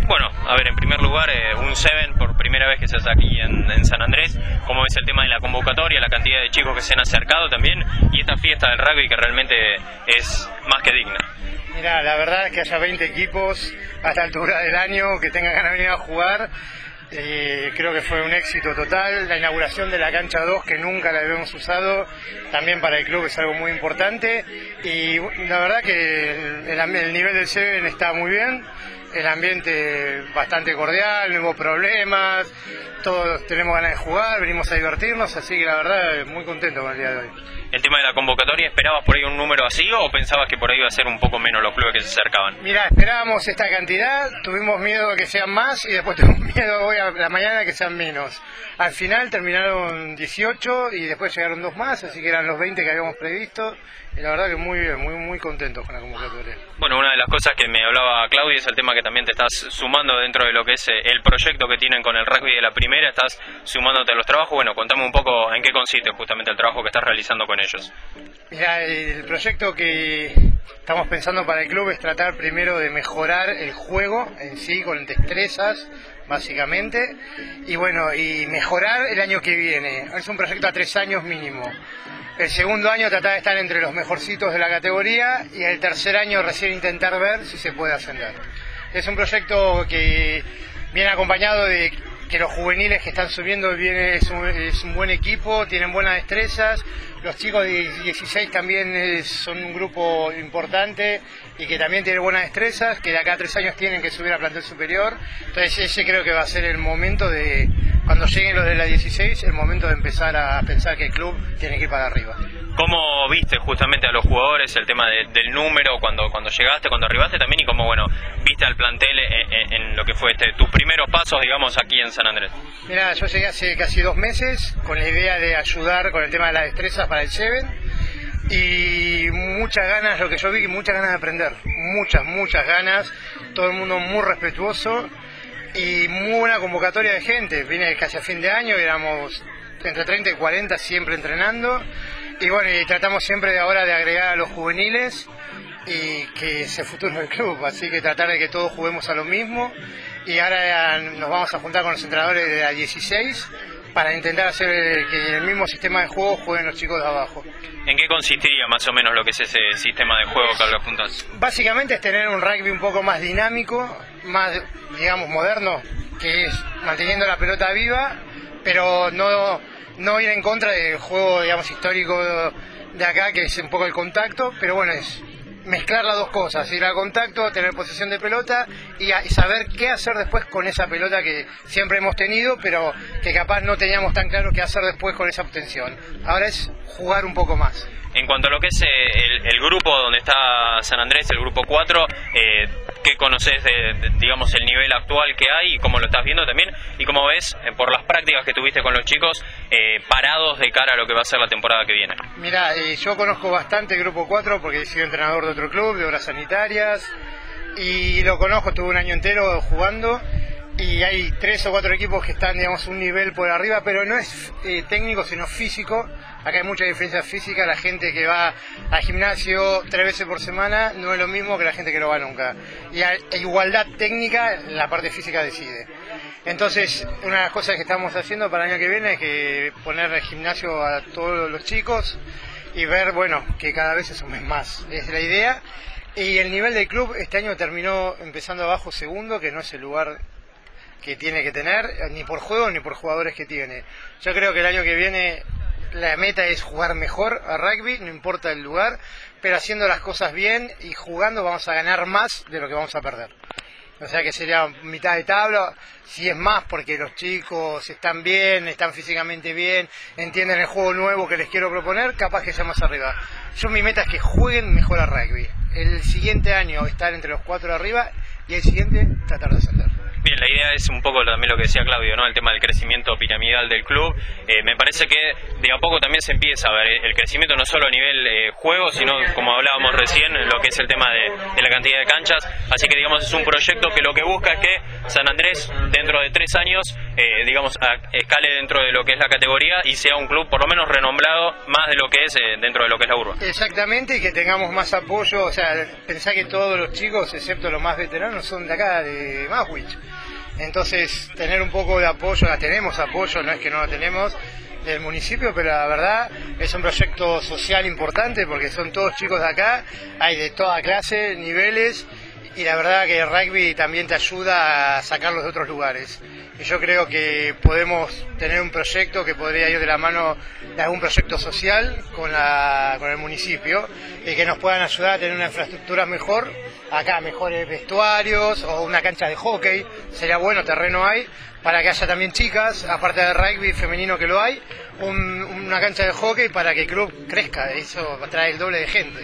Bueno, a ver, en primer lugar, un Seven por primera vez que se hace aquí en San Andrés. ¿Cómo ves el tema de la convocatoria, la cantidad de chicos que se han acercado también y esta fiesta del rugby que realmente es más que digna? Mira, la verdad es que haya 20 equipos a esta altura del año que tengan ganas de venir a jugar, creo que fue un éxito total. La inauguración de la cancha 2, que nunca la habíamos usado, también para el club es algo muy importante. Y la verdad que el nivel del Seven está muy bien, el ambiente bastante cordial, no hubo problemas, todos tenemos ganas de jugar, venimos a divertirnos, así que la verdad muy contento con el día de hoy. El tema de la convocatoria, ¿esperabas por ahí un número así o pensabas que por ahí iba a ser un poco menos los clubes que se acercaban? Mira, esperábamos esta cantidad, tuvimos miedo de que sean más y después tuvimos miedo hoy a la mañana de que sean menos. Al final terminaron 18 y después llegaron 2 más, así que eran los 20 que habíamos previsto. Y la verdad que muy bien, muy contentos con la convocatoria. Bueno, una de las cosas que me hablaba Claudia es el tema que también te estás sumando dentro de lo que es el proyecto que tienen con el rugby de la primera, estás sumándote a los trabajos. Bueno, contame un poco en qué consiste justamente el trabajo que estás realizando con ellos. Mira, el proyecto que estamos pensando para el club es tratar primero de mejorar el juego en sí, con destrezas, básicamente, y bueno, y mejorar el año que viene. Es un proyecto a 3 años mínimo. El segundo año tratar de estar entre los mejorcitos de la categoría y el tercer año recién intentar ver si se puede ascender. Es un proyecto que viene acompañado de que los juveniles que están subiendo es un buen equipo, tienen buenas destrezas. Los chicos de 16 también son un grupo importante y que también tienen buenas destrezas, que de acá a 3 años tienen que subir a plantel superior. Entonces ese creo que va a ser el momento de, cuando lleguen los de la 16, el momento de empezar a pensar que el club tiene que ir para arriba. ¿Cómo viste justamente a los jugadores el tema del número cuando llegaste, cuando arribaste también, y cómo, bueno, viste al plantel en lo que fue tus primeros pasos, digamos, aquí en San Andrés? Mira, yo llegué hace casi 2 meses con la idea de ayudar con el tema de las destrezas para el Seven y muchas ganas, lo que yo vi, muchas ganas de aprender, muchas ganas, todo el mundo muy respetuoso y muy buena convocatoria de gente. Vine casi a fin de año, éramos entre 30 y 40 siempre entrenando. Y bueno, y tratamos siempre de ahora de agregar a los juveniles y que es el futuro del club, así que tratar de que todos juguemos a lo mismo. Y ahora nos vamos a juntar con los entrenadores de la 16 para intentar hacer que en el mismo sistema de juego jueguen los chicos de abajo. ¿En qué consistiría más o menos lo que es ese sistema de juego que hablas juntas? Básicamente es tener un rugby un poco más dinámico, más, digamos, moderno, que es manteniendo la pelota viva, pero no ir en contra del juego, digamos, histórico de acá, que es un poco el contacto, pero bueno, es mezclar las dos cosas, ir al contacto, tener posesión de pelota y saber qué hacer después con esa pelota que siempre hemos tenido, pero que capaz no teníamos tan claro qué hacer después con esa obtención. Ahora es jugar un poco más. En cuanto a lo que es el grupo donde está San Andrés, el grupo 4, ¿qué conoces digamos, el nivel actual que hay y cómo lo estás viendo también? Y cómo ves, por las prácticas que tuviste con los chicos, parados de cara a lo que va a ser la temporada que viene. Mira, yo conozco bastante el grupo 4 porque he sido entrenador de otro club, de obras sanitarias, y lo conozco, estuve un año entero jugando. Y hay 3 o 4 equipos que están, digamos, un nivel por arriba, pero no es técnico, sino físico. Acá hay mucha diferencia física. La gente que va al gimnasio 3 veces por semana no es lo mismo que la gente que no va nunca. Y a igualdad técnica, la parte física decide. Entonces, una de las cosas que estamos haciendo para el año que viene es que poner el gimnasio a todos los chicos y ver, bueno, que cada vez se sumen más. Es la idea. Y el nivel del club este año terminó empezando abajo segundo, que no es el lugar que tiene que tener, ni por juego ni por jugadores que tiene. Yo creo que el año que viene la meta es jugar mejor a rugby, no importa el lugar, pero haciendo las cosas bien y jugando vamos a ganar más de lo que vamos a perder. O sea que sería mitad de tabla, si es más porque los chicos están bien, están físicamente bien, entienden el juego nuevo que les quiero proponer, capaz que sea más arriba. Yo mi meta es que jueguen mejor a rugby. El siguiente año estar entre los 4 arriba y el siguiente tratar de ascender. Bien, la idea es un poco también lo que decía Claudio, ¿no? El tema del crecimiento piramidal del club. Me parece que de a poco también se empieza a ver el crecimiento no solo a nivel juego, sino como hablábamos recién, lo que es el tema de la cantidad de canchas. Así que digamos es un proyecto que lo que busca es que San Andrés dentro de 3 años digamos, escale dentro de lo que es la categoría y sea un club por lo menos renombrado más de lo que es dentro de lo que es la urba. Exactamente, y que tengamos más apoyo. O sea, pensá que todos los chicos, excepto los más veteranos, son de acá, de Maswich. Entonces, tener un poco de apoyo, tenemos apoyo, no es que no lo tenemos, del municipio, pero la verdad es un proyecto social importante porque son todos chicos de acá, hay de toda clase, niveles, y la verdad que el rugby también te ayuda a sacarlos de otros lugares. Y yo creo que podemos tener un proyecto que podría ir de la mano de algún proyecto social con el municipio y que nos puedan ayudar a tener una infraestructura mejor, acá mejores vestuarios o una cancha de hockey, sería bueno, terreno hay, para que haya también chicas, aparte del rugby femenino que lo hay, una cancha de hockey para que el club crezca, eso trae el doble de gente.